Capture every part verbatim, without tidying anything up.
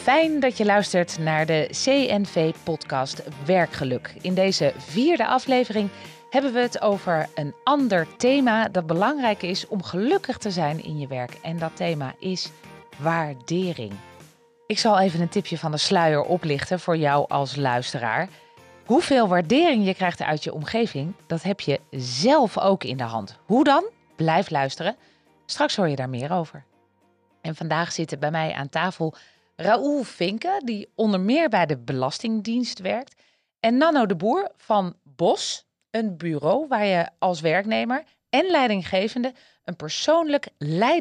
Fijn dat je luistert naar de C N V-podcast Werkgeluk. In deze vierde aflevering hebben we het over een ander thema dat belangrijk is om gelukkig te zijn in je werk. En dat thema is waardering. Ik zal even een tipje van de sluier oplichten voor jou als luisteraar. Hoeveel waardering je krijgt uit je omgeving, dat heb je zelf ook in de hand. Hoe dan? Blijf luisteren. Straks hoor je daar meer over. En vandaag zitten bij mij aan tafel Raoul Vinken, die onder meer bij de Belastingdienst werkt. En Nanno de Boer van B O S, een bureau waar je als werknemer en leidinggevende een persoonlijk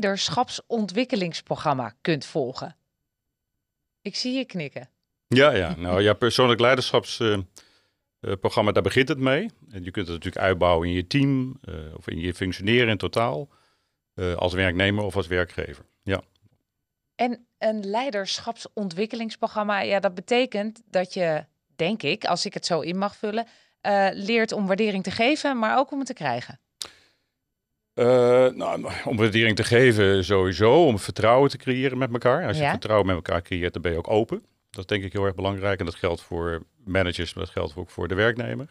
leiderschapsontwikkelingsprogramma kunt volgen. Ik zie je knikken. Ja, ja. Nou ja, persoonlijk leiderschapsprogramma, uh, daar begint het mee. En je kunt het natuurlijk uitbouwen in je team uh, of in je functioneren in totaal. Uh, als werknemer of als werkgever. Ja. En een leiderschapsontwikkelingsprogramma, ja, dat betekent dat je, denk ik, als ik het zo in mag vullen, uh, leert om waardering te geven, maar ook om het te krijgen. Uh, nou, om waardering te geven sowieso, om vertrouwen te creëren met elkaar. Als je ja. vertrouwen met elkaar creëert, dan ben je ook open. Dat is denk ik heel erg belangrijk en dat geldt voor managers, maar dat geldt ook voor de werknemer.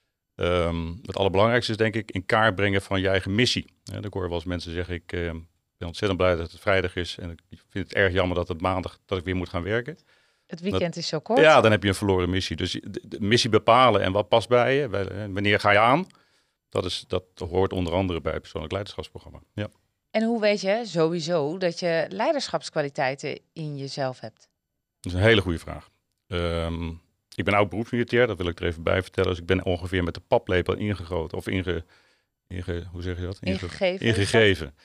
Um, het allerbelangrijkste is denk ik in kaart brengen van je eigen missie. Ja, dan hoor je wel eens mensen zeggen, ik uh, ben ontzettend blij dat het vrijdag is en ik vind het erg jammer dat het maandag dat ik weer moet gaan werken. Het weekend dat, is zo kort. Ja, dan heb je een verloren missie. Dus de, de missie bepalen en wat past bij je, wanneer ga je aan, dat, is, dat hoort onder andere bij het persoonlijk leiderschapsprogramma. Ja. En hoe weet je sowieso dat je leiderschapskwaliteiten in jezelf hebt? Dat is een hele goede vraag. Um, ik ben oud beroepsmilitair, dat wil ik er even bij vertellen. Dus ik ben ongeveer met de paplepel ingegoten of inge, inge, hoe zeg je dat? Inge, ingegeven. Ingegeven.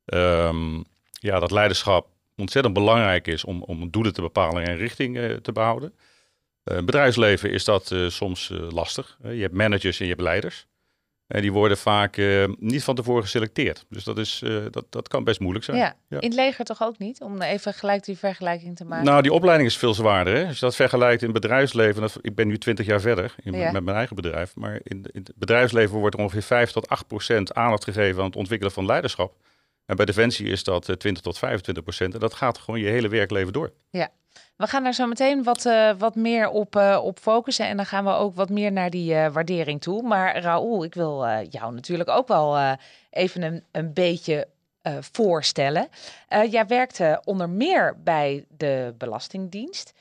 Um, ja, dat leiderschap ontzettend belangrijk is om, om doelen te bepalen en richting uh, te behouden. Uh, bedrijfsleven is dat uh, soms uh, lastig. Uh, je hebt managers en je hebt leiders. En die worden vaak uh, niet van tevoren geselecteerd. Dus dat, is, uh, dat, dat kan best moeilijk zijn. Ja. Ja. In het leger toch ook niet? Om even gelijk die vergelijking te maken. Nou, die opleiding is veel zwaarder. Hè? Als je dat vergelijkt in het bedrijfsleven. Dat, ik ben nu twintig jaar verder in, ja. met mijn eigen bedrijf. Maar in, in het bedrijfsleven wordt er ongeveer vijf tot acht procent aandacht gegeven aan het ontwikkelen van leiderschap. En bij Defensie is dat uh, twintig tot vijfentwintig procent. En dat gaat gewoon je hele werkleven door. Ja. We gaan daar zo meteen wat, uh, wat meer op, uh, op focussen. En dan gaan we ook wat meer naar die uh, waardering toe. Maar Raoul, ik wil uh, jou natuurlijk ook wel uh, even een, een beetje uh, voorstellen. Uh, jij werkte onder meer bij de Belastingdienst.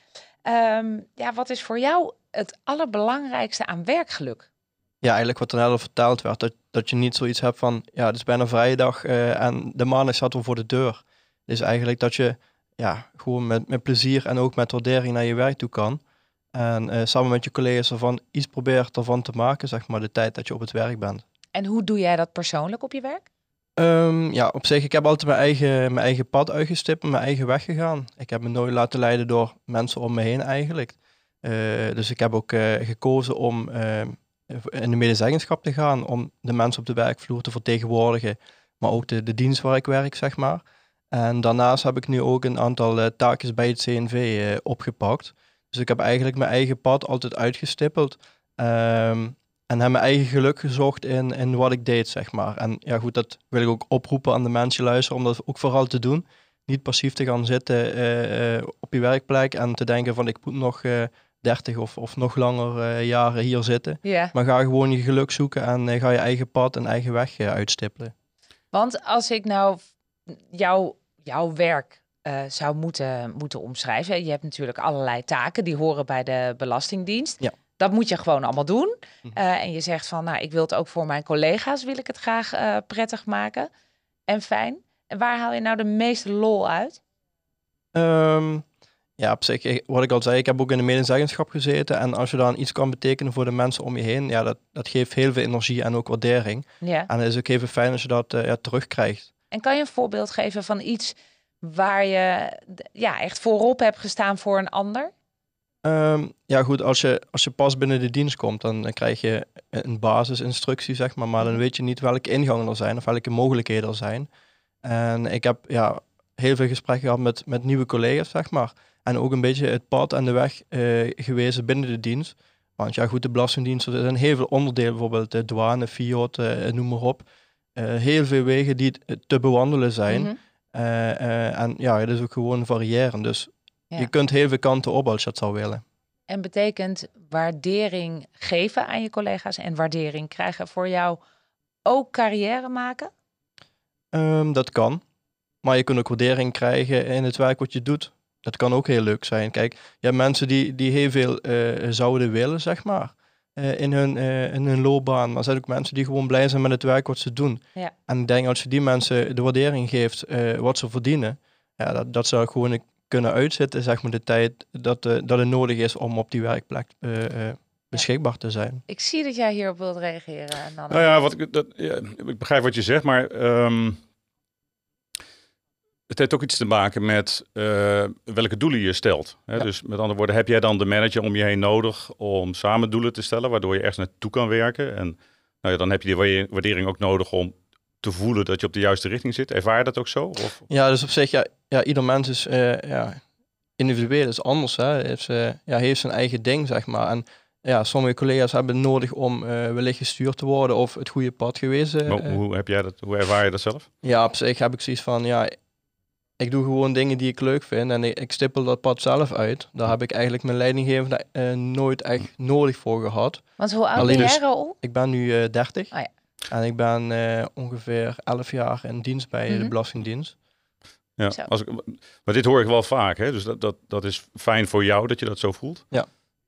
Um, ja, wat is voor jou het allerbelangrijkste aan werkgeluk? Ja, eigenlijk wat er net al verteld werd. Dat, dat je niet zoiets hebt van, ja, het is bijna vrijdag uh, en de maandag staat al voor de deur. Dus eigenlijk dat je ja, gewoon met, met plezier en ook met waardering naar je werk toe kan. En uh, samen met je collega's ervan iets probeert ervan te maken, zeg maar, de tijd dat je op het werk bent. En hoe doe jij dat persoonlijk op je werk? Um, ja, op zich, ik heb altijd mijn eigen, mijn eigen pad uitgestipt en mijn eigen weg gegaan. Ik heb me nooit laten leiden door mensen om me heen eigenlijk. Uh, dus ik heb ook uh, gekozen om uh, in de medezeggenschap te gaan, om de mensen op de werkvloer te vertegenwoordigen, maar ook de, de dienst waar ik werk, zeg maar. En daarnaast heb ik nu ook een aantal uh, taakjes bij het C N V uh, opgepakt. Dus ik heb eigenlijk mijn eigen pad altijd uitgestippeld. Um, en heb mijn eigen geluk gezocht in, in wat ik deed, zeg maar. En ja goed, dat wil ik ook oproepen aan de mensen luisteren, om dat ook vooral te doen. Niet passief te gaan zitten uh, uh, op je werkplek en te denken van ik moet nog uh, dertig of, of nog langer uh, jaren hier zitten. Yeah. Maar ga gewoon je geluk zoeken en uh, ga je eigen pad en eigen weg uh, uitstippelen. Want als ik nou jouw jouw werk uh, zou moeten, moeten omschrijven. Je hebt natuurlijk allerlei taken die horen bij de Belastingdienst. Ja. Dat moet je gewoon allemaal doen. Uh, en je zegt van, nou, ik wil het ook voor mijn collega's, wil ik het graag uh, prettig maken en fijn. En waar haal je nou de meeste lol uit? Um, ja, op zich, wat ik al zei, ik heb ook in de medezeggenschap gezeten. En als je dan iets kan betekenen voor de mensen om je heen, ja, dat, dat geeft heel veel energie en ook waardering. Ja. En het is ook even fijn als je dat uh, ja, terugkrijgt. En kan je een voorbeeld geven van iets waar je ja, echt voorop hebt gestaan voor een ander? Um, ja goed, als je, als je pas binnen de dienst komt, dan, dan krijg je een basisinstructie, zeg maar. Maar dan weet je niet welke ingangen er zijn of welke mogelijkheden er zijn. En ik heb ja, heel veel gesprekken gehad met, met nieuwe collega's, zeg maar. En ook een beetje het pad en de weg uh, gewezen binnen de dienst. Want ja goed, de Belastingdienst, er zijn heel veel onderdelen, bijvoorbeeld de douane, F I O D, uh, noem maar op. Uh, heel veel wegen die te bewandelen zijn. Mm-hmm. Uh, uh, en ja, het is ook gewoon variëren. Dus ja. je kunt heel veel kanten op als je het zou willen. En betekent waardering geven aan je collega's en waardering krijgen voor jou ook carrière maken? Um, dat kan. Maar je kunt ook waardering krijgen in het werk wat je doet. Dat kan ook heel leuk zijn. Kijk, je hebt mensen die, die heel veel uh, zouden willen, zeg maar, uh, in, hun, uh, in hun loopbaan. Maar er zijn ook mensen die gewoon blij zijn met het werk wat ze doen. Ja. En ik denk als je die mensen de waardering geeft uh, wat ze verdienen, ja, dat, dat zou gewoon kunnen uitzitten, zeg maar, de tijd dat, uh, dat het nodig is om op die werkplek uh, uh, beschikbaar te zijn. Ik zie dat jij hierop wilt reageren, Nanne. Nou ja, wat ik, dat, ja, ik begrijp wat je zegt, maar um, het heeft ook iets te maken met uh, welke doelen je stelt. Hè? Ja. Dus met andere woorden, heb jij dan de manager om je heen nodig om samen doelen te stellen, waardoor je ergens naartoe kan werken? En nou ja, dan heb je die waardering ook nodig om te voelen dat je op de juiste richting zit. Ervaar je dat ook zo? Of? Ja, dus op zich, ja, ja ieder mens is uh, ja, individueel, is anders. Hè? Heeft, uh, ja, heeft zijn eigen ding, zeg maar. En ja, sommige collega's hebben nodig om uh, wellicht gestuurd te worden of het goede pad gewezen. Uh, hoe, hoe heb jij dat? Hoe ervaar je dat zelf? Ja, op zich heb ik zoiets van, ja, ik doe gewoon dingen die ik leuk vind en ik, ik stippel dat pad zelf uit. Daar heb ik eigenlijk mijn leidinggevende uh, nooit echt nodig voor gehad. Want hoe oud ben jij, Raoul? Ik ben nu uh, dertig. Oh, ja. En ik ben uh, ongeveer elf jaar in dienst bij mm-hmm. de Belastingdienst. Ja, als ik, maar dit hoor ik wel vaak, hè? Dus dat, dat, dat is fijn voor jou dat je dat zo voelt. Ja.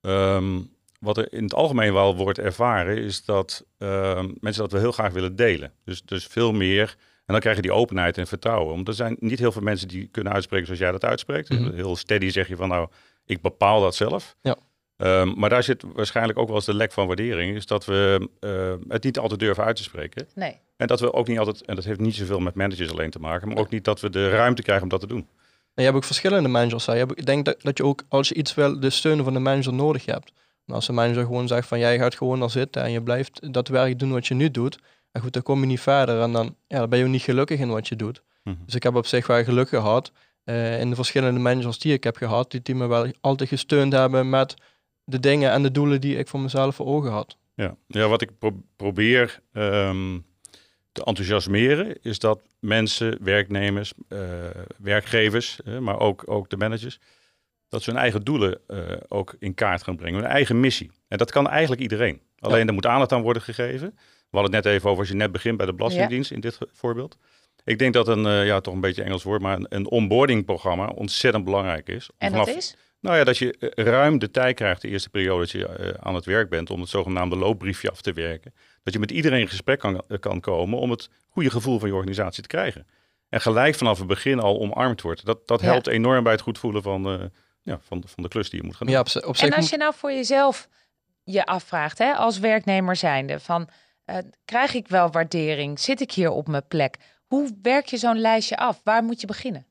Um, wat er in het algemeen wel wordt ervaren, is dat um, mensen dat wel heel graag willen delen. Dus, dus veel meer. En dan krijg je die openheid en vertrouwen. Want er zijn niet heel veel mensen die kunnen uitspreken zoals jij dat uitspreekt. Mm-hmm. Heel steady zeg je van nou, ik bepaal dat zelf. Ja. Um, maar daar zit waarschijnlijk ook wel eens de lek van waardering. Is dat we uh, het niet altijd durven uit te spreken. Nee. En dat we ook niet altijd, en dat heeft niet zoveel met managers alleen te maken, maar ook niet dat we de ruimte krijgen om dat te doen. En je hebt ook verschillende managers. Hè. Je hebt, ik denk dat, dat je ook, als je iets wil, de steun van de manager nodig hebt. En als de manager gewoon zegt van jij gaat gewoon daar zitten en je blijft dat werk doen wat je nu doet. En goed, dan kom je niet verder en dan, ja, dan ben je ook niet gelukkig in wat je doet. Mm-hmm. Dus ik heb op zich wel geluk gehad uh, in de verschillende managers die ik heb gehad, die, die me wel altijd gesteund hebben met de dingen en de doelen die ik voor mezelf voor ogen had. Ja, ja wat ik pro- probeer um, te enthousiasmeren is dat mensen, werknemers, uh, werkgevers, uh, maar ook, ook de managers, dat ze hun eigen doelen uh, ook in kaart gaan brengen, hun eigen missie. En dat kan eigenlijk iedereen. Alleen ja. er moet aandacht aan worden gegeven. We hadden het net even over als je net begint bij de Belastingdienst ja. in dit voorbeeld. Ik denk dat een, uh, ja toch een beetje Engels woord, maar een, een onboarding programma ontzettend belangrijk is. En vanaf, dat is? Nou ja, dat je ruim de tijd krijgt de eerste periode dat je uh, aan het werk bent om het zogenaamde loopbriefje af te werken. Dat je met iedereen in gesprek kan, uh, kan komen om het goede gevoel van je organisatie te krijgen. En gelijk vanaf het begin al omarmd wordt. Dat, dat helpt ja. enorm bij het goed voelen van, uh, ja, van, van de klus die je moet gaan doen. Ja, op, op en als je nou voor jezelf je afvraagt, hè, als werknemer zijnde, van uh, krijg ik wel waardering? Zit ik hier op mijn plek? Hoe werk je zo'n lijstje af? Waar moet je beginnen?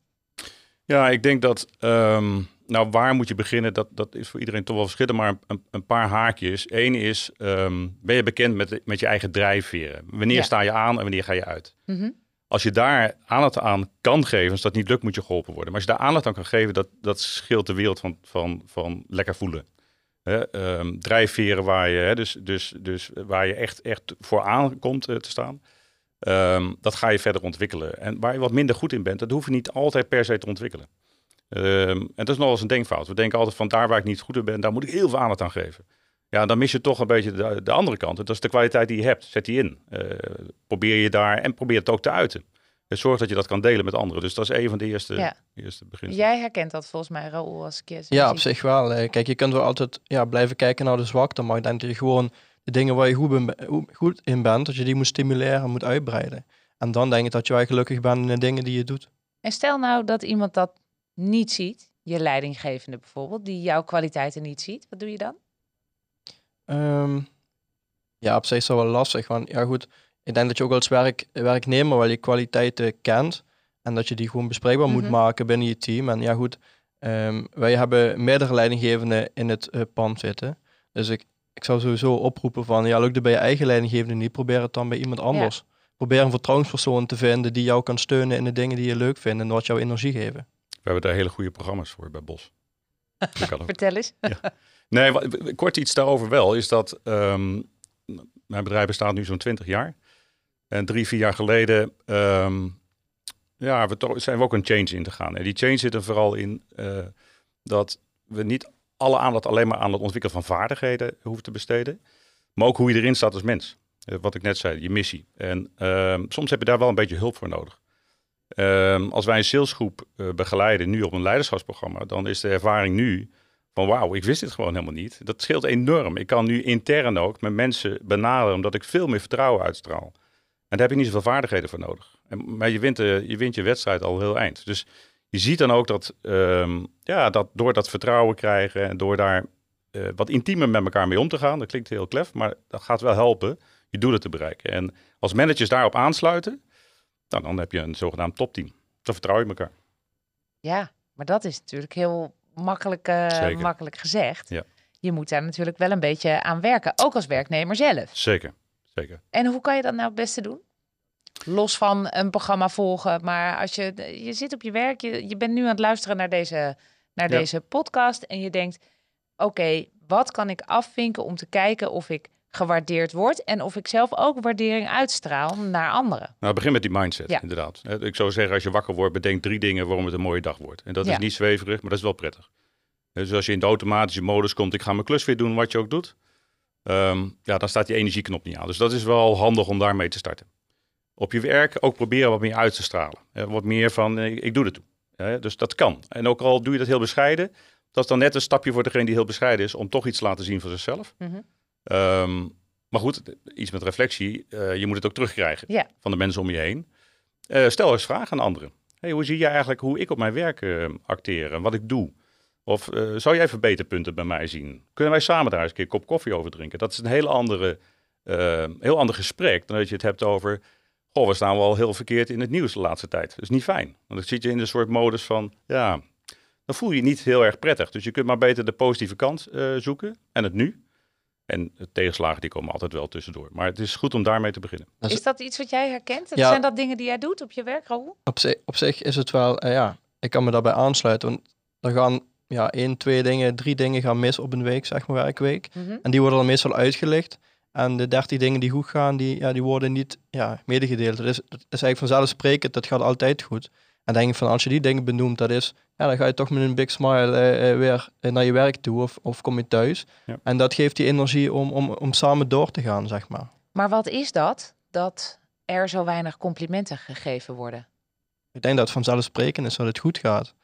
Ja, ik denk dat... Um, Nou, waar moet je beginnen? Dat, dat is voor iedereen toch wel verschillend, maar een, een paar haakjes. Eén is, um, ben je bekend met, met je eigen drijfveren? Wanneer ja. sta je aan en wanneer ga je uit? Mm-hmm. Als je daar aandacht aan kan geven, als dat niet lukt, moet je geholpen worden. Maar als je daar aandacht aan kan geven, dat, dat scheelt de wereld van, van, van lekker voelen. Hè, um, drijfveren waar je, hè, dus, dus, dus waar je echt, echt voor aankomt uh, te staan. Um, dat ga je verder ontwikkelen. En waar je wat minder goed in bent, dat hoef je niet altijd per se te ontwikkelen. Um, en dat is nog eens een denkfout. We denken altijd van daar waar ik niet goed in ben, daar moet ik heel veel aandacht aan geven. Ja, dan mis je toch een beetje de, de andere kant. Dat is de kwaliteit die je hebt. Zet die in. Uh, probeer je daar en probeer het ook te uiten. Dus zorg dat je dat kan delen met anderen. Dus dat is een van de eerste, ja. eerste beginselen. Jij herkent dat volgens mij, Raoul, als ik je Ja, op zich wel. Kijk, je kunt wel altijd ja, blijven kijken naar de zwakte. Maar ik denk dat je gewoon de dingen waar je goed in, goed in bent, dat je die moet stimuleren, moet uitbreiden. En dan denk ik dat je wel gelukkig bent in de dingen die je doet. En stel nou dat iemand dat niet ziet, je leidinggevende bijvoorbeeld, die jouw kwaliteiten niet ziet. Wat doe je dan? Um, ja, op zich is dat wel lastig. Want ja goed, ik denk dat je ook als werk, werknemer wel je kwaliteiten kent. En dat je die gewoon bespreekbaar mm-hmm. moet maken binnen je team. En ja goed, um, wij hebben meerdere leidinggevenden in het uh, pand zitten. Dus ik, ik zou sowieso oproepen van, ja, lukt het bij je eigen leidinggevende niet, probeer het dan bij iemand anders. Ja. Probeer een vertrouwenspersoon te vinden die jou kan steunen in de dingen die je leuk vindt en wat jou energie geven. We hebben daar hele goede programma's voor bij Bos. Vertel eens. Ja. Nee, wat, kort iets daarover wel, is dat um, mijn bedrijf bestaat nu zo'n twintig jaar. En drie, vier jaar geleden um, ja, we to- zijn we ook een change in te gaan. En die change zit er vooral in uh, dat we niet alle aandacht alleen maar aan het ontwikkelen van vaardigheden hoeven te besteden. Maar ook hoe je erin staat als mens. Uh, wat ik net zei, je missie. En uh, soms heb je daar wel een beetje hulp voor nodig. Uh, als wij een salesgroep uh, begeleiden nu op een leiderschapsprogramma, dan is de ervaring nu van wauw, ik wist dit gewoon helemaal niet. Dat scheelt enorm. Ik kan nu intern ook met mensen benaderen omdat ik veel meer vertrouwen uitstraal. En daar heb je niet zoveel vaardigheden voor nodig. En, maar je wint, uh, je wint je wedstrijd al heel eind. Dus je ziet dan ook dat, um, ja, dat door dat vertrouwen krijgen en door daar uh, wat intiemer met elkaar mee om te gaan, dat klinkt heel klef, maar dat gaat wel helpen je doelen te bereiken. En als managers daarop aansluiten, nou, dan heb je een zogenaamd topteam. Dan vertrouw je elkaar. Ja, maar dat is natuurlijk heel makkelijk, uh, makkelijk gezegd. Ja. Je moet daar natuurlijk wel een beetje aan werken, ook als werknemer zelf. Zeker, zeker. En hoe kan je dat nou het beste doen? Los van een programma volgen, maar als je, je zit op je werk, je, je bent nu aan het luisteren naar deze, naar ja. deze podcast en je denkt, oké, okay, wat kan ik afvinken om te kijken of ik gewaardeerd word en of ik zelf ook waardering uitstraal naar anderen? Nou, begin met die mindset, ja. inderdaad. Ik zou zeggen, als je wakker wordt, bedenk drie dingen waarom het een mooie dag wordt. En dat ja. is niet zweverig, maar dat is wel prettig. Dus als je in de automatische modus komt, ik ga mijn klus weer doen, wat je ook doet, um, ja, dan staat die energieknop niet aan. Dus dat is wel handig om daarmee te starten. Op je werk ook proberen wat meer uit te stralen. Hè, wat meer van, ik, ik doe het toe. Hè, dus dat kan. En ook al doe je dat heel bescheiden, dat is dan net een stapje voor degene die heel bescheiden is, om toch iets te laten zien van zichzelf. Mm-hmm. Um, maar goed, iets met reflectie. Uh, je moet het ook terugkrijgen ja. van de mensen om je heen. Uh, stel eens vragen aan anderen. Hey, hoe zie jij eigenlijk hoe ik op mijn werk uh, acteer en wat ik doe? Of uh, zou jij verbeterpunten bij mij zien? Kunnen wij samen daar eens een keer een kop koffie over drinken? Dat is een hele andere, uh, heel ander gesprek dan dat je het hebt over, goh, we staan wel heel verkeerd in het nieuws de laatste tijd. Dat is niet fijn. Want dan zit je in een soort modus van, ja, dan voel je je niet heel erg prettig. Dus je kunt maar beter de positieve kant uh, zoeken en het nu. En de tegenslagen die komen altijd wel tussendoor. Maar het is goed om daarmee te beginnen. Is dat iets wat jij herkent? Ja. Zijn dat dingen die jij doet op je werk, Raoul? Op, zich, op zich is het wel, uh, ja, ik kan me daarbij aansluiten. Want dan gaan ja, één, twee dingen, drie dingen gaan mis op een week, zeg maar, werkweek. Mm-hmm. En die worden dan meestal uitgelicht. En de dertig dingen die goed gaan, die, ja, die worden niet ja, medegedeeld. Dat is, dat is eigenlijk vanzelfsprekend, dat gaat altijd goed. En denk ik van, als je die dingen benoemt, dat is, ja, dan ga je toch met een big smile uh, uh, weer uh, naar je werk toe of, of kom je thuis. Ja. En dat geeft die energie om, om, om samen door te gaan, zeg maar. Maar wat is dat, dat er zo weinig complimenten gegeven worden? Ik denk dat het vanzelfsprekend is dat het goed gaat.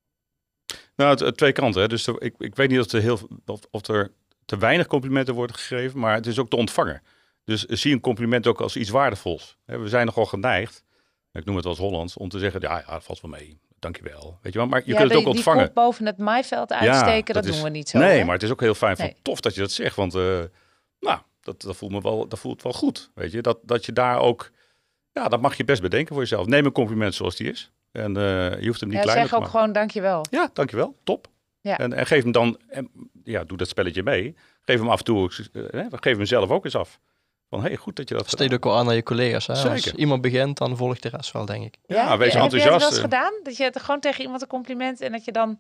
Nou, het, het twee kanten. Hè. Dus er, ik, ik weet niet of er, heel, of, of er te weinig complimenten worden gegeven, maar het is ook de ontvanger. Dus zie een compliment ook als iets waardevols. We zijn nogal geneigd, ik noem het wel eens Hollands, om te zeggen, ja, ja dat valt wel mee, dankjewel. Weet je wel, maar je ja, kunt het die, ook ontvangen. Die kop boven het maaiveld uitsteken, ja, dat, dat is, doen we niet zo. Nee, hè? maar het is ook heel fijn, van nee. tof dat je dat zegt, want uh, nou, dat, dat voelt me wel, dat voelt wel goed, weet je. Dat, dat je daar ook, ja, dat mag je best bedenken voor jezelf. Neem een compliment zoals die is. En uh, je hoeft hem niet ja, kleiner te maken. Zeg ook gewoon dankjewel. Ja, dankjewel, top. Ja. En, en geef hem dan, en, ja, doe dat spelletje mee. Geef hem af en toe, uh, geef hem zelf ook eens af. Van, hey, goed dat je dat steed ook wel aan naar je collega's. Hè? Als iemand begint, dan volgt de rest wel, denk ik. Ja, ja wees ja, enthousiast. Heb je dat wel eens gedaan? Dat je gewoon tegen iemand een compliment en dat je dan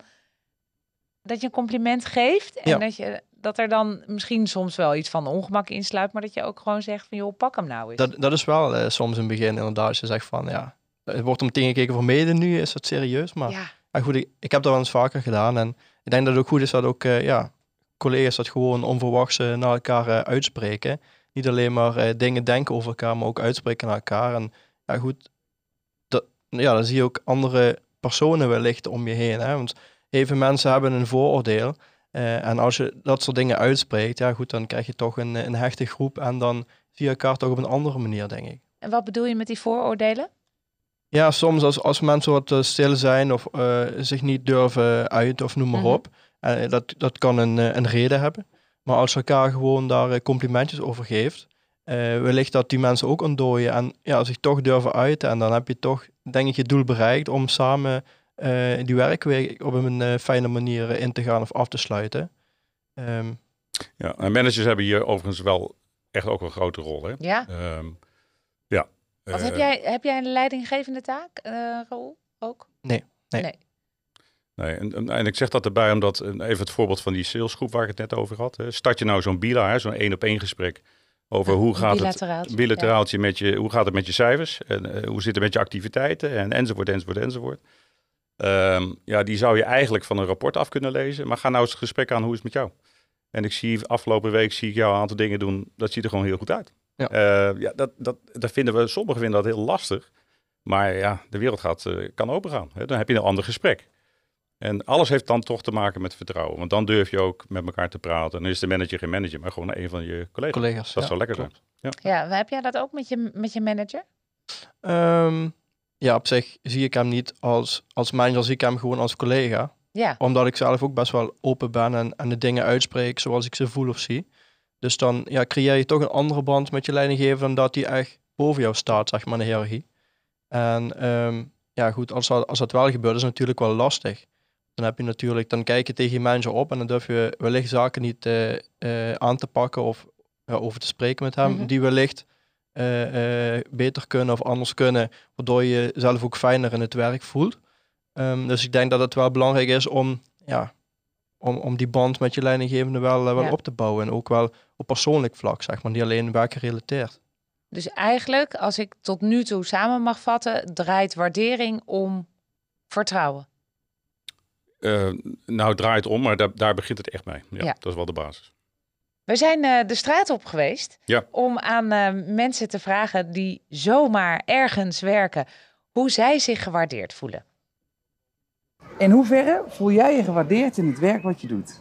dat je een compliment geeft en ja. dat je dat er dan misschien soms wel iets van ongemak insluit, maar dat je ook gewoon zegt van, joh, pak hem nou eens. Dat, dat is wel uh, soms een begin inderdaad. Als je zegt van, ja, het wordt om meteen gekeken van mede nu, is dat serieus? Maar, ja. maar goed, ik, ik heb dat wel eens vaker gedaan en ik denk dat het ook goed is dat ook uh, ja, collega's dat gewoon onverwachts uh, naar elkaar uh, uitspreken. Niet alleen maar uh, dingen denken over elkaar, maar ook uitspreken naar elkaar. En ja, goed, dat, ja, dan zie je ook andere personen wellicht om je heen. Hè? Want even mensen hebben een vooroordeel. Uh, en als je dat soort dingen uitspreekt, ja goed, dan krijg je toch een, een hechte groep. En dan zie je elkaar toch op een andere manier, denk ik. En wat bedoel je met die vooroordelen? Ja, soms als, als mensen wat uh, stil zijn of uh, zich niet durven uiten of noem maar mm-hmm. op. Uh, dat, dat kan een, een reden hebben. Maar als je elkaar gewoon daar complimentjes over geeft, uh, wellicht dat die mensen ook ontdooien en ja, zich toch durven uiten. En dan heb je toch, denk ik, je doel bereikt om samen uh, die werkweek op een uh, fijne manier in te gaan of af te sluiten. Um, ja, en managers hebben hier overigens wel echt ook een grote rol. Hè? Ja. Um, ja. Wat uh, heb jij, heb jij een leidinggevende taak, uh, Raoul, ook? Nee, nee. nee. Nee, en, en ik zeg dat erbij omdat, even het voorbeeld van die salesgroep waar ik het net over had. Hè. Start je nou zo'n bila, zo'n één op één gesprek over ja, hoe gaat het bilateraaltje ja. met je, hoe gaat het met je cijfers en uh, hoe zit het met je activiteiten en enzovoort, enzovoort, enzovoort. Um, ja, die zou je eigenlijk van een rapport af kunnen lezen. Maar ga nou eens het gesprek aan, hoe is het met jou? En ik zie afgelopen week zie ik jou een aantal dingen doen. Dat ziet er gewoon heel goed uit. Ja. Uh, ja, dat, dat, dat vinden we, sommigen vinden dat heel lastig. Maar ja, de wereld gaat, uh, kan opengaan. Hè? Dan heb je een ander gesprek. En alles heeft dan toch te maken met vertrouwen. Want dan durf je ook met elkaar te praten. En dan is de manager geen manager, maar gewoon een van je collega's. collega's dat ja, zou lekker klopt. zijn. Ja. ja, heb jij dat ook met je, met je manager? Um, ja, op zich zie ik hem niet als, als manager, zie ik hem gewoon als collega. Ja. Omdat ik zelf ook best wel open ben en, en de dingen uitspreek zoals ik ze voel of zie. Dus dan ja, creëer je toch een andere band met je leidinggever dan dat die echt boven jou staat, zeg maar, in de hiërarchie. En um, ja, goed, als dat, als dat wel gebeurt, is het natuurlijk wel lastig. Dan heb je natuurlijk, dan kijk je tegen je manager op en dan durf je wellicht zaken niet uh, uh, aan te pakken of uh, over te spreken met hem, mm-hmm. die wellicht uh, uh, beter kunnen of anders kunnen, waardoor je jezelf ook fijner in het werk voelt. Um, dus ik denk dat het wel belangrijk is om, ja, om, om die band met je leidinggevende wel, uh, wel ja. op te bouwen. En ook wel op persoonlijk vlak, zeg maar, niet alleen werkgerelateerd. Dus eigenlijk, als ik tot nu toe samen mag vatten, draait waardering om vertrouwen. Uh, nou, het draait om, maar daar, daar begint het echt mee. Ja, ja. Dat is wel de basis. We zijn uh, de straat op geweest ja. om aan uh, mensen te vragen die zomaar ergens werken, hoe zij zich gewaardeerd voelen. In hoeverre voel jij je gewaardeerd in het werk wat je doet?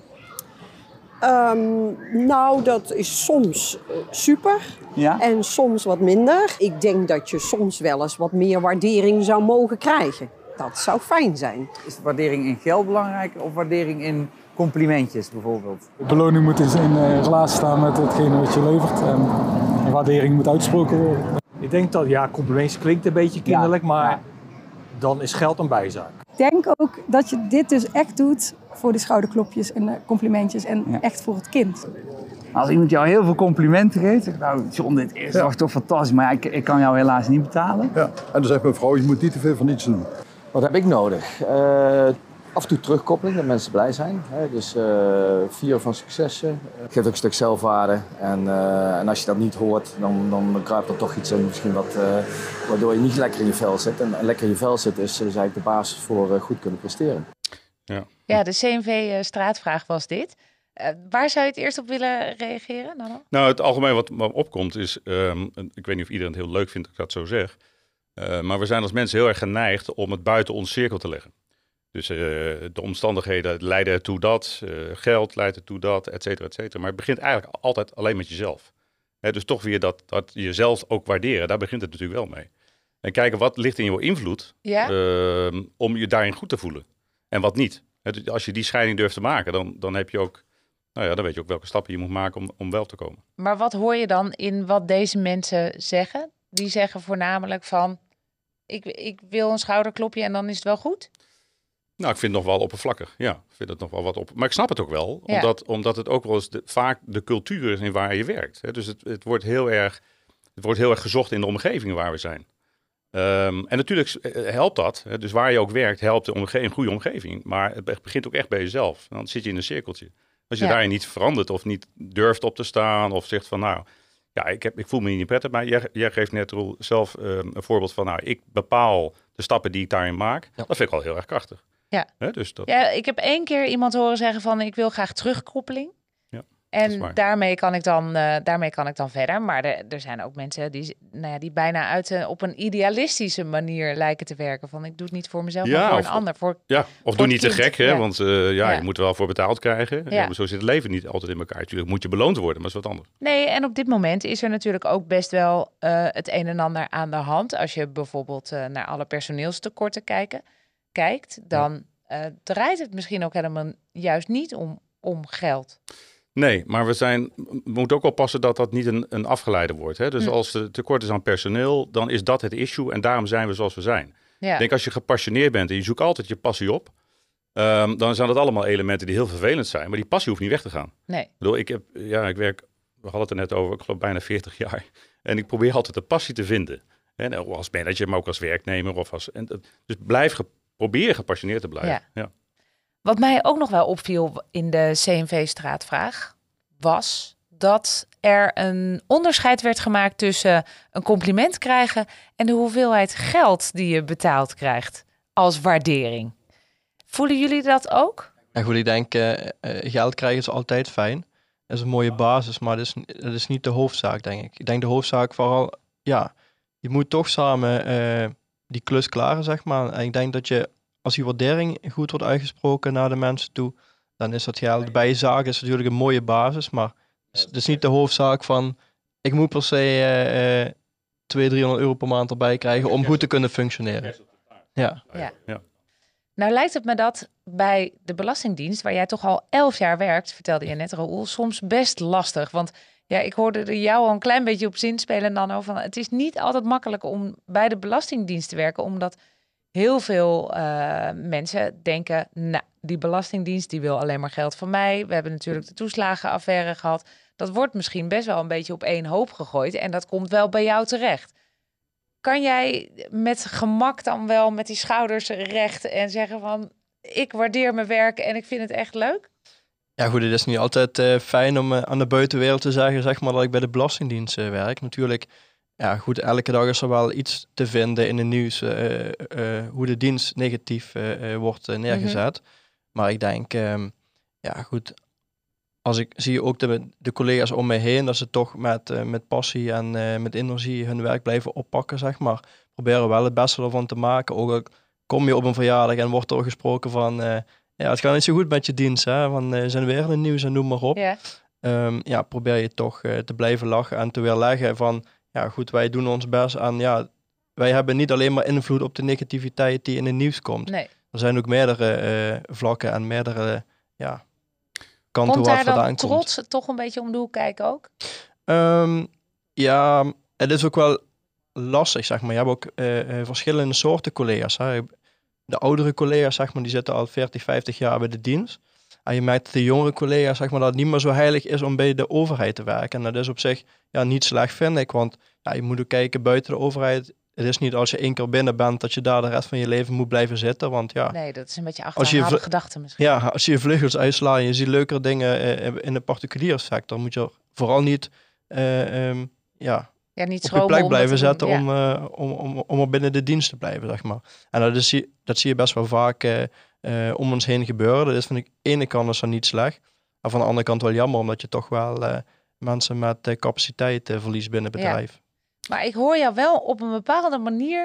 Um, nou, dat is soms uh, super ja? en soms wat minder. Ik denk dat je soms wel eens wat meer waardering zou mogen krijgen. Dat zou fijn zijn. Is waardering in geld belangrijk of waardering in complimentjes bijvoorbeeld? De beloning moet in uh, relatie staan met hetgene wat je levert en de waardering moet uitgesproken worden. Ik denk dat, ja, complimentjes klinkt een beetje kinderlijk, ja, maar ja. dan is geld een bijzaak. Ik denk ook dat je dit dus echt doet voor de schouderklopjes en de complimentjes en ja. echt voor het kind. Als iemand jou heel veel complimenten geeft, zeg ik, nou John, dit is ja. toch fantastisch, maar ik, ik kan jou helaas niet betalen. Ja, en dan zegt mijn vrouw, je moet niet te veel van iets doen. Wat heb ik nodig? Uh, af en toe terugkoppeling, dat mensen blij zijn. Hè? Dus uh, vieren van successen. Het geeft ook een stuk zelfwaarde. En, uh, en als je dat niet hoort, dan, dan kruipt er toch iets in, misschien wat, uh, waardoor je niet lekker in je vel zit. En, en lekker in je vel zitten is, is eigenlijk de basis voor uh, goed kunnen presteren. Ja, ja, de C N V-straatvraag was dit. Uh, waar zou je het eerst op willen reageren? Dan al? Nou, het algemeen wat me opkomt is, um, ik weet niet of iedereen het heel leuk vindt dat ik dat zo zeg. Uh, maar we zijn als mensen heel erg geneigd om het buiten ons cirkel te leggen. Dus uh, de omstandigheden leiden ertoe dat, uh, geld leidt ertoe dat, et cetera, et cetera. Maar het begint eigenlijk altijd alleen met jezelf. Hè, dus toch weer dat, dat jezelf ook waarderen, daar begint het natuurlijk wel mee. En kijken wat ligt in jouw invloed ja? uh, om je daarin goed te voelen. En wat niet. Hè, dus als je die scheiding durft te maken, dan, dan heb je ook, nou ja, dan weet je ook welke stappen je moet maken om, om wel te komen. Maar wat hoor je dan in wat deze mensen zeggen? Die zeggen voornamelijk van, ik, ik wil een schouderklopje en dan is het wel goed? Nou, ik vind het nog wel oppervlakkig. Ja, ik vind het nog wel wat op. Maar ik snap het ook wel, ja. omdat, omdat het ook wel eens de, vaak de cultuur is in waar je werkt. Hè. Dus het, het, wordt heel erg, het wordt heel erg gezocht in de omgeving waar we zijn. Um, en natuurlijk helpt dat. Hè. Dus waar je ook werkt, helpt de omge- een goede omgeving. Maar het begint ook echt bij jezelf. Dan zit je in een cirkeltje. Als je ja. daarin niet verandert of niet durft op te staan of zegt van nou... Ja, ik, heb, ik voel me niet prettig, maar jij, jij geeft net Roel, zelf um, een voorbeeld van... nou, ik bepaal de stappen die ik daarin maak. Ja. Dat vind ik al heel erg krachtig. Ja. He, dus dat... ja, ik heb één keer iemand horen zeggen van... ik wil graag terugkoppeling. Ja, en daarmee kan, ik dan, uh, daarmee kan ik dan verder. Maar er, er zijn ook mensen die, nou ja, die bijna uit uh, op een idealistische manier lijken te werken. Van ik doe het niet voor mezelf, ja, maar voor of, een ander. Voor, ja, of voor doe niet kind. te gek, hè? Ja. Want uh, ja, ja. je moet er wel voor betaald krijgen. Ja. Ja, zo zit het leven niet altijd in elkaar. Natuurlijk moet je beloond worden, maar dat is wat anders. Nee, en op dit moment is er natuurlijk ook best wel uh, het een en ander aan de hand. Als je bijvoorbeeld uh, naar alle personeelstekorten kijken, kijkt, dan ja. uh, draait het misschien ook helemaal juist niet om, om geld. Nee, maar we, zijn, we moeten ook oppassen dat dat niet een, een afgeleide wordt. Hè? Dus hm. als er tekort is aan personeel, dan is dat het issue en daarom zijn we zoals we zijn. Ja. Ik denk als je gepassioneerd bent en je zoekt altijd je passie op, um, dan zijn dat allemaal elementen die heel vervelend zijn, maar die passie hoeft niet weg te gaan. Nee. Ik bedoel, ik, heb, ja, ik werk, we hadden het er net over, ik geloof bijna veertig jaar. En ik probeer altijd de passie te vinden. En als manager, maar ook als werknemer. Of als, en, dus blijf ge, probeer gepassioneerd te blijven. Ja. Ja. Wat mij ook nog wel opviel in de C N V-straatvraag was dat er een onderscheid werd gemaakt tussen een compliment krijgen en de hoeveelheid geld die je betaald krijgt als waardering. Voelen jullie dat ook? Ja, goed, ik denk uh, uh, geld krijgen is altijd fijn. Dat is een mooie basis, maar dat is, dat is niet de hoofdzaak, denk ik. Ik denk de hoofdzaak vooral, ja, je moet toch samen uh, die klus klaren, zeg maar. En ik denk dat je, als die waardering goed wordt uitgesproken naar de mensen toe, dan is dat geld bij je zaak is natuurlijk een mooie basis, maar het is niet de hoofdzaak van, ik moet per se uh, uh, tweehonderd, driehonderd euro per maand erbij krijgen om goed te kunnen functioneren. Ja. Ja. ja. Nou lijkt het me dat bij de Belastingdienst, waar jij toch al elf jaar werkt, vertelde je net, Raoul, soms best lastig. Want ja, ik hoorde er jou al een klein beetje op zinspelen dan over. Het is niet altijd makkelijk om bij de Belastingdienst te werken, omdat heel veel uh, mensen denken, nou, die Belastingdienst die wil alleen maar geld van mij. We hebben natuurlijk de toeslagenaffaire gehad. Dat wordt misschien best wel een beetje op één hoop gegooid en dat komt wel bij jou terecht. Kan jij met gemak dan wel met die schouders recht en zeggen van, ik waardeer mijn werk en ik vind het echt leuk? Ja goed, het is niet altijd uh, fijn om uh, aan de buitenwereld te zeggen, zeg maar, dat ik bij de Belastingdienst uh, werk. Natuurlijk, ja goed, elke dag is er wel iets te vinden in het nieuws, uh, uh, hoe de dienst negatief uh, uh, wordt uh, neergezet. Mm-hmm. Maar ik denk, um, ja goed, als ik zie ook de, de collega's om me heen, dat ze toch met, uh, met passie en uh, met energie hun werk blijven oppakken, zeg maar. Proberen wel het beste ervan te maken. Ook al kom je op een verjaardag en wordt er gesproken van, uh, ja, het gaat niet zo goed met je dienst, hè, van uh, zijn weer in het nieuws en noem maar op. Yeah. Um, ja, probeer je toch uh, te blijven lachen en te weerleggen van, ja goed, wij doen ons best en ja, wij hebben niet alleen maar invloed op de negativiteit die in het nieuws komt. Nee. Er zijn ook meerdere uh, vlakken en meerdere, ja, kanten komt waar daar het vandaan dan komt. Trots toch een beetje om de hoek kijken ook? Um, ja, het is ook wel lastig, zeg maar. Je hebt ook uh, uh, verschillende soorten collega's. Hè. De oudere collega's, zeg maar, die zitten al veertig, vijftig jaar bij de dienst. En je merkt dat de jongere collega's, zeg maar, dat het niet meer zo heilig is om bij de overheid te werken. En dat is op zich ja, niet slecht, vind ik. Want ja, je moet ook kijken buiten de overheid. Het is niet als je één keer binnen bent dat je daar de rest van je leven moet blijven zitten. Want ja, nee, dat is een beetje achterhaalde gedachte misschien. Ja, als je je vleugels uitslaat en je ziet leukere dingen uh, in de particuliere sector, moet je vooral niet, uh, um, ja, ja, niet op je plek blijven zetten doen, om, ja. uh, om, om, om er binnen de dienst te blijven, zeg maar. En dat, is, dat zie je best wel vaak uh, uh, om ons heen gebeuren. Dat is van de ene kant is dat niet slecht. En van de andere kant wel jammer, omdat je toch wel uh, mensen met uh, capaciteit uh, verliest binnen het bedrijf. Ja. Maar ik hoor jou wel op een bepaalde manier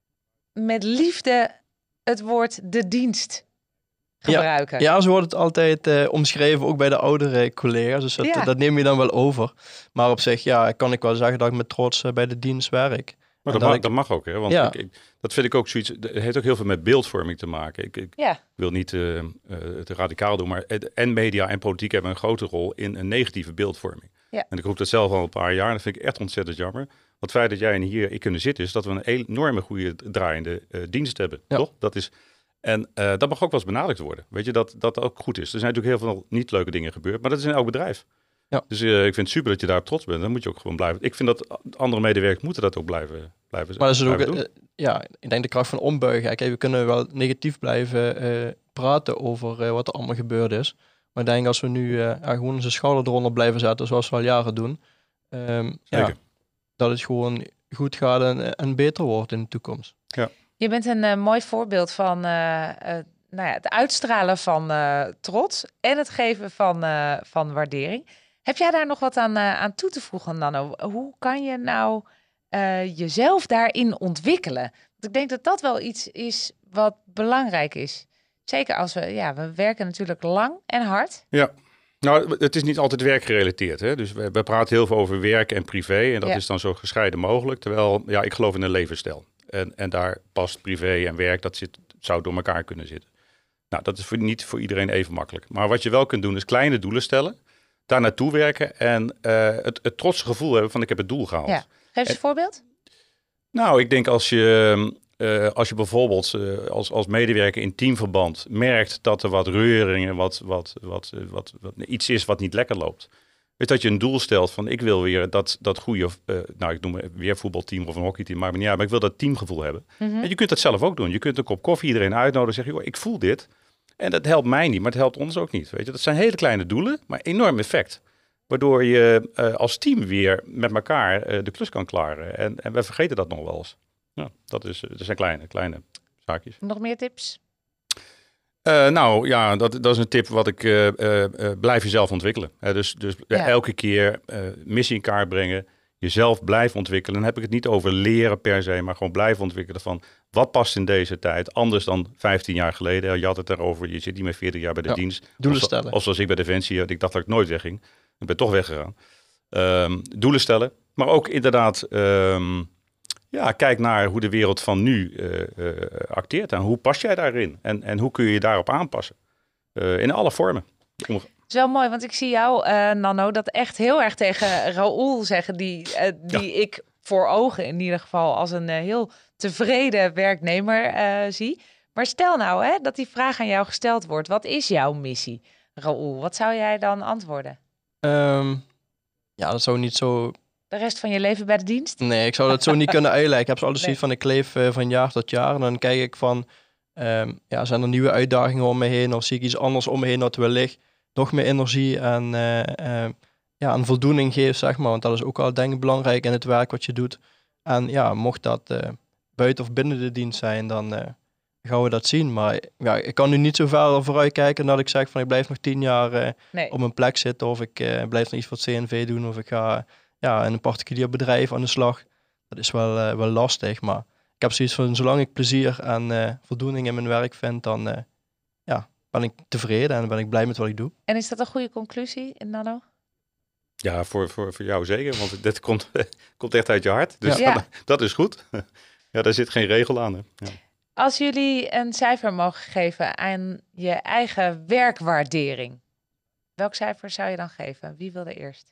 met liefde het woord de dienst gebruiken. Ja, ja, zo wordt het altijd uh, omschreven, ook bij de oudere collega's. Dus dat, ja. dat neem je dan wel over. Maar op zich, ja, kan ik wel zeggen dat ik met trots uh, bij de dienst werk. Maar dat, dat, mag, ik... dat mag ook, hè? Want ja. ik, ik, dat vind ik ook zoiets. Het heeft ook heel veel met beeldvorming te maken. Ik, ik ja. wil niet uh, uh, het radicaal doen, maar en media en politiek hebben een grote rol in een negatieve beeldvorming. Ja. En ik roep dat zelf al een paar jaar en dat vind ik echt ontzettend jammer. Het feit dat jij en hier ik kunnen zitten, is dat we een enorme goede draaiende uh, dienst hebben. Ja. Toch? Dat is, en uh, dat mag ook wel eens benadrukt worden. Weet je, dat dat ook goed is. Er zijn natuurlijk heel veel niet leuke dingen gebeurd, maar dat is in elk bedrijf. Ja. Dus uh, ik vind het super dat je daar trots bent. Dan moet je ook gewoon blijven. Ik vind dat andere medewerkers moeten dat ook blijven, blijven, maar dat is blijven ook, doen. Uh, ja, ik denk de kracht van ombuigen. Kijk, we kunnen wel negatief blijven uh, praten over uh, wat er allemaal gebeurd is. Maar ik denk als we nu uh, ja, gewoon onze schouder eronder blijven zetten, zoals we al jaren doen. Um, ja, dat het gewoon goed gaat en, en beter wordt in de toekomst. Ja. Je bent een uh, mooi voorbeeld van uh, uh, nou ja, het uitstralen van uh, trots en het geven van, uh, van waardering. Heb jij daar nog wat aan, uh, aan toe te voegen, Nanno? Hoe kan je nou uh, jezelf daarin ontwikkelen? Want ik denk dat dat wel iets is wat belangrijk is. Zeker als we, ja, we werken natuurlijk lang en hard. Ja. Nou, het is niet altijd werkgerelateerd. Hè? Dus we, we praten heel veel over werk en privé. En dat ja. is dan zo gescheiden mogelijk. Terwijl, ja, ik geloof in een levensstijl. En, en daar past privé en werk, dat zit, zou door elkaar kunnen zitten. Nou, dat is voor, niet voor iedereen even makkelijk. Maar wat je wel kunt doen, is kleine doelen stellen. Daar naartoe werken en uh, het, het trotse gevoel hebben van ik heb het doel gehaald. Ja. Geef eens een voorbeeld. Nou, ik denk als je... Uh, als je bijvoorbeeld uh, als, als medewerker in teamverband merkt dat er wat reuring en wat, wat, wat, uh, wat, wat iets is wat niet lekker loopt. Is dat je een doel stelt van ik wil weer dat, dat goede, uh, nou ik noem weer voetbalteam of een hockeyteam, maakt me niet uit, maar ik wil dat teamgevoel hebben. Mm-hmm. En je kunt dat zelf ook doen. Je kunt een kop koffie iedereen uitnodigen en zeggen, joh, ik voel dit. En dat helpt mij niet, maar het helpt ons ook niet. Weet je? Dat zijn hele kleine doelen, maar enorm effect. Waardoor je uh, als team weer met elkaar uh, de klus kan klaren. En, en we vergeten dat nog wel eens. Ja, dat, is, dat zijn kleine, kleine zaakjes. Nog meer tips? Uh, nou ja, dat, dat is een tip wat ik... Uh, uh, uh, blijf jezelf ontwikkelen. Uh, dus dus ja. uh, elke keer uh, missie in kaart brengen. Jezelf blijven ontwikkelen. Dan heb ik het niet over leren per se, maar gewoon blijven ontwikkelen van wat past in deze tijd. Anders dan vijftien jaar geleden. Je had het erover, je zit niet meer veertig jaar bij de ja, dienst. Doelen of, stellen. Of zoals ik bij Defensie, ik dacht dat ik nooit wegging. Ik ben toch weggegaan. Um, doelen stellen. Maar ook inderdaad, um, ja, kijk naar hoe de wereld van nu uh, uh, acteert. En hoe pas jij daarin? En, en hoe kun je je daarop aanpassen? Uh, in alle vormen. Om... Het is wel mooi, want ik zie jou, uh, Nanno, dat echt heel erg tegen Raoul zeggen, die, uh, die ja. ik voor ogen in ieder geval als een uh, heel tevreden werknemer uh, zie. Maar stel nou hè, dat die vraag aan jou gesteld wordt. Wat is jouw missie, Raoul? Wat zou jij dan antwoorden? Um, ja, dat zou niet zo... De rest van je leven bij de dienst? Nee, ik zou dat zo niet kunnen uitleggen. Ik heb zo altijd zoiets nee. van, ik leef uh, van jaar tot jaar. En dan kijk ik van, um, ja, zijn er nieuwe uitdagingen om me heen? Of zie ik iets anders om me heen dat wellicht nog meer energie en, uh, uh, ja, en voldoening geeft, zeg maar. Want dat is ook al denk ik belangrijk in het werk wat je doet. En ja, mocht dat uh, buiten of binnen de dienst zijn, dan uh, gaan we dat zien. Maar ja, ik kan nu niet zo ver vooruit kijken dat ik zeg van ik blijf nog tien jaar uh, nee. op mijn plek zitten. Of ik uh, blijf nog iets voor het C N V doen. Of ik ga uh, ja, in een particulier bedrijf aan de slag. Dat is wel, uh, wel lastig. Maar ik heb zoiets van, zolang ik plezier en uh, voldoening in mijn werk vind, dan... Uh, ja, ben ik tevreden en ben ik blij met wat ik doe. En is dat een goede conclusie, Nanno? Ja, voor, voor, voor jou zeker, want dit komt, komt echt uit je hart. Dus ja. dat, dat is goed. Ja, daar zit geen regel aan. Hè. Ja. Als jullie een cijfer mogen geven aan je eigen werkwaardering, welk cijfer zou je dan geven? Wie wil er eerst?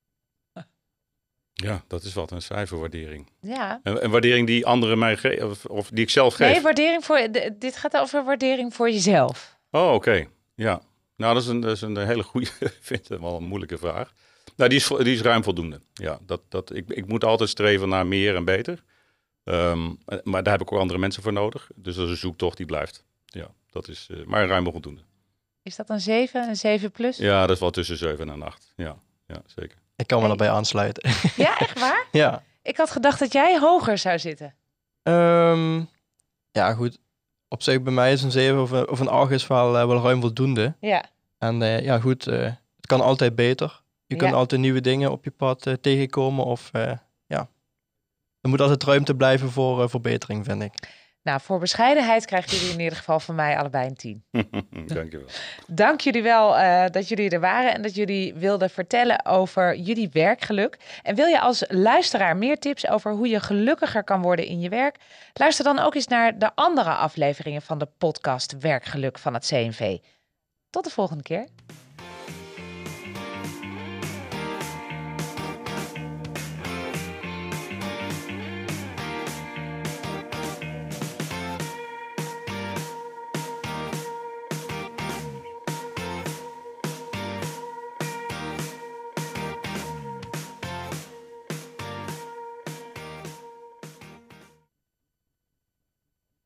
Ja, dat is wat, een cijferwaardering. Ja. Een, een waardering die anderen mij geven, of, of die ik zelf geef. Nee, waardering voor, de, dit gaat over waardering voor jezelf. Oh, oké. Okay. Ja. Nou, dat is een, dat is een hele goede, ik vind het wel een moeilijke vraag. Nou, die is, die is ruim voldoende. Ja, dat, dat, ik, ik moet altijd streven naar meer en beter. Um, maar daar heb ik ook andere mensen voor nodig. Dus dat is een zoektocht die blijft. Ja, dat is uh, maar ruim voldoende. Is dat een zeven, een zeven plus? Ja, dat is wel tussen zeven en acht. Ja, ja zeker. Ik kan me daarbij aansluiten. Ja, echt waar? Ja. Ik had gedacht dat jij hoger zou zitten. Um, ja, goed. Op zich bij mij is een zeven of een, of een acht is wel, uh, wel ruim voldoende. Ja. En uh, ja, goed. Uh, het kan altijd beter. Je kunt ja. altijd nieuwe dingen op je pad uh, tegenkomen. Of uh, ja, er moet altijd ruimte blijven voor uh, verbetering, vind ik. Nou, voor bescheidenheid krijgen jullie in ieder geval van mij allebei een tien. Dank je wel. Dank jullie wel uh, dat jullie er waren en dat jullie wilden vertellen over jullie werkgeluk. En wil je als luisteraar meer tips over hoe je gelukkiger kan worden in je werk? Luister dan ook eens naar de andere afleveringen van de podcast Werkgeluk van het C N V. Tot de volgende keer.